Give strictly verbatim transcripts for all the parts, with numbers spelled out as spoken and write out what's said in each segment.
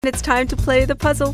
It's time to play the puzzle.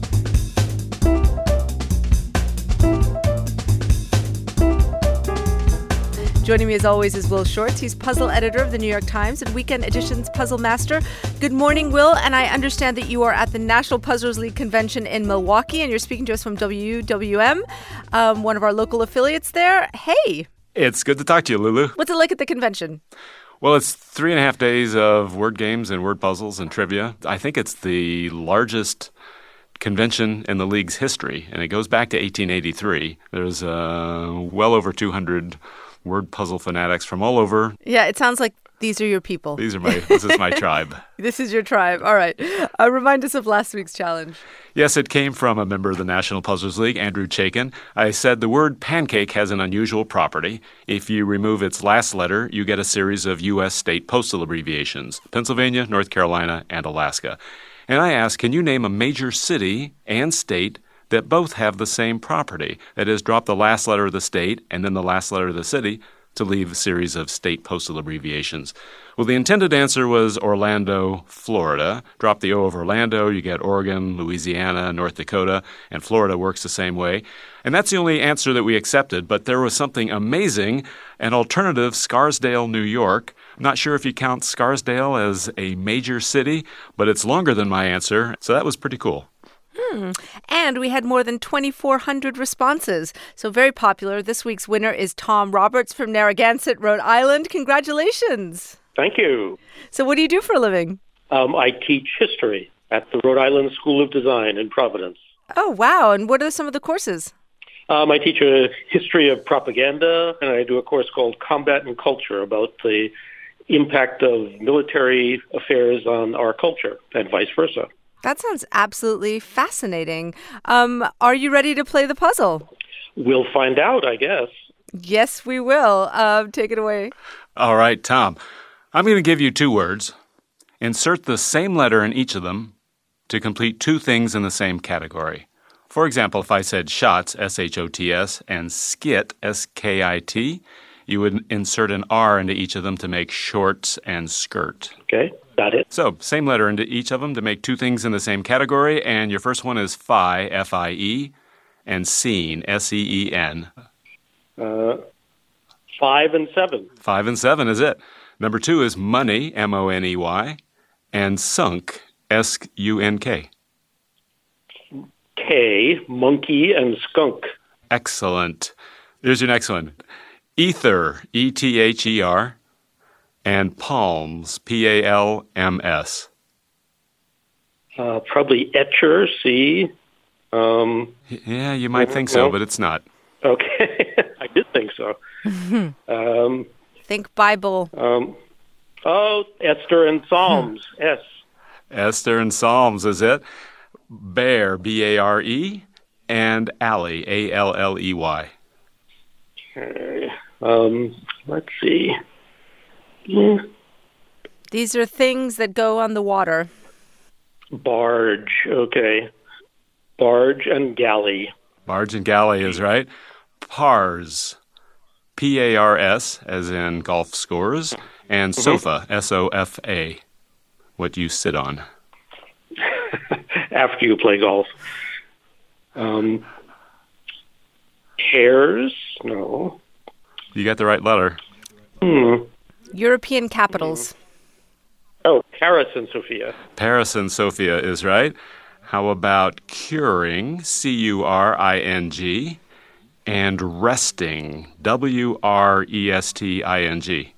Joining me as always is Will Shortz. He's puzzle editor of the New York Times and Weekend Edition's puzzle master. Good morning, Will. And I understand that you are at the National Puzzlers League convention in Milwaukee, and you're speaking to us from W W M, um, one of our local affiliates there. Hey. It's good to talk to you, Lulu. What's it like at the convention? Well, it's three and a half days of word games and word puzzles and trivia. I think it's the largest convention in the league's history, and it goes back to eighteen eighty-three. There's uh, well over two hundred word puzzle fanatics from all over. Yeah, it sounds like these are your people. These are my. This is my tribe. This is your tribe. All right. Uh, remind us of last week's challenge. Yes, it came from a member of the National Puzzlers League, Andrew Chaikin. I said the word pancake has an unusual property. If you remove its last letter, you get a series of U S state postal abbreviations: Pennsylvania, North Carolina, and Alaska. And I asked, can you name a major city and state that both have the same property? That is, drop the last letter of the state and then the last letter of the city to leave a series of state postal abbreviations. Well, the intended answer was Orlando, Florida. Drop the O of Orlando, you get Oregon, Louisiana, North Dakota, and Florida works the same way. And that's the only answer that we accepted, but there was something amazing, an alternative, Scarsdale, New York. I'm not sure if you count Scarsdale as a major city, but it's longer than my answer, so that was pretty cool. Hmm. And we had more than twenty-four hundred responses. So very popular. This week's winner is Tom Roberts from Narragansett, Rhode Island. Congratulations. Thank you. So what do you do for a living? Um, I teach history at the Rhode Island School of Design in Providence. Oh, wow. And what are some of the courses? Um, I teach a history of propaganda, and I do a course called Combat and Culture about the impact of military affairs on our culture and vice versa. That sounds absolutely fascinating. Um, are you ready to play the puzzle? We'll find out, I guess. Yes, we will. Uh, take it away. All right, Tom. I'm going to give you two words. Insert the same letter in each of them to complete two things in the same category. For example, if I said shots, S H O T S, and skit, S K I T, you would insert an R into each of them to make shorts and skirt. Okay, got it. So, same letter into each of them to make two things in the same category, and your first one is Fi, F I E, and scene, S E E N. Uh, five and seven. Five and seven is it. Number two is money, M O N E Y, and sunk, S U N K. K, monkey, and skunk. Excellent. Here's your next one. Ether, E T H E R, and palms, P A L M S. Uh, probably etcher, C. Um, yeah, you might think so, well, but it's not. Okay, I did think so. um, think Bible. Um, oh, Esther and Psalms, S. Esther and Psalms is it. Bear, B A R E, and alley, A L L E Y. Okay. Um, let's see. Yeah. These are things that go on the water. Barge, okay. Barge and galley. Barge and galley is right. Pars, P A R S, as in golf scores, and sofa, mm-hmm. S O F A, what you sit on. After you play golf. Um, hairs? No. You got the right letter. Hmm. European capitals. Oh, Paris and Sofia. Paris and Sofia is right. How about curing, C U R I N G, and resting, W R E S T I N G?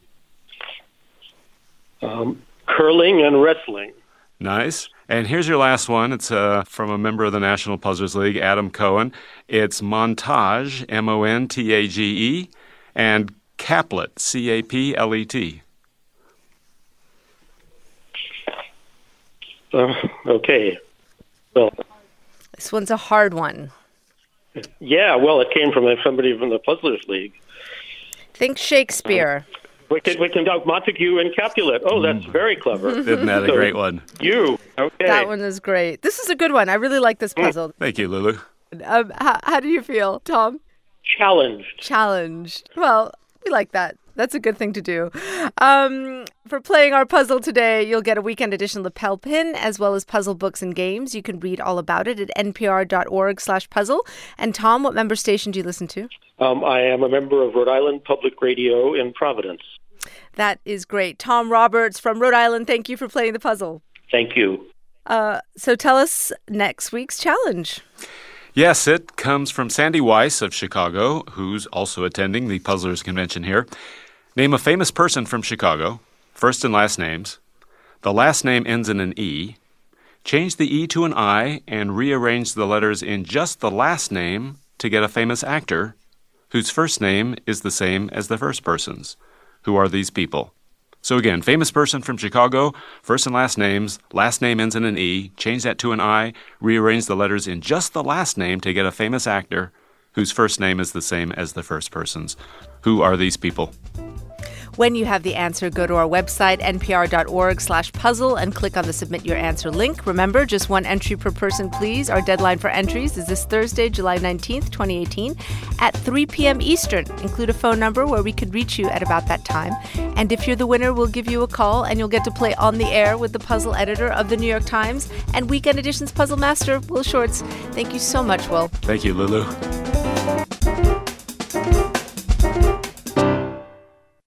Um, curling and wrestling. Nice. And here's your last one. It's uh, from a member of the National Puzzlers League, Adam Cohen. It's montage, M O N T A G E, and caplet, C A P L E T. Uh, okay. Well, this one's a hard one. Yeah, well, it came from somebody from the Puzzlers League. Think Shakespeare. Um, we can we can talk Montague and Capulet. Oh, that's very clever. Isn't that a so, great one? You. Okay. That one is great. This is a good one. I really like this puzzle. Thank you, Lulu. Um, how, how do you feel, Tom? Challenged. Challenged. Well, we like that. That's a good thing to do. Um, for playing our puzzle today, you'll get a weekend edition lapel pin as well as puzzle books and games. You can read all about it at npr.org slash puzzle. And Tom, what member station do you listen to? Um, I am a member of Rhode Island Public Radio in Providence. That is great. Tom Roberts from Rhode Island, thank you for playing the puzzle. Thank you. Uh, so tell us next week's challenge. Yes, it comes from Sandy Weiss of Chicago, who's also attending the Puzzlers Convention here. Name a famous person from Chicago, first and last names. The last name ends in an E. Change the E to an I and rearrange the letters in just the last name to get a famous actor whose first name is the same as the first person's. Who are these people? So again, famous person from Chicago, first and last names, last name ends in an E, change that to an I, rearrange the letters in just the last name to get a famous actor whose first name is the same as the first person's. Who are these people? When you have the answer, go to our website, npr.org slash puzzle, and click on the Submit Your Answer link. Remember, just one entry per person, please. Our deadline for entries is this Thursday, July nineteenth, twenty eighteen, at three p.m. Eastern. Include a phone number where we could reach you at about that time. And if you're the winner, we'll give you a call, and you'll get to play on the air with the puzzle editor of the New York Times and Weekend Edition's puzzle master, Will Shortz. Thank you so much, Will. Thank you, Lulu.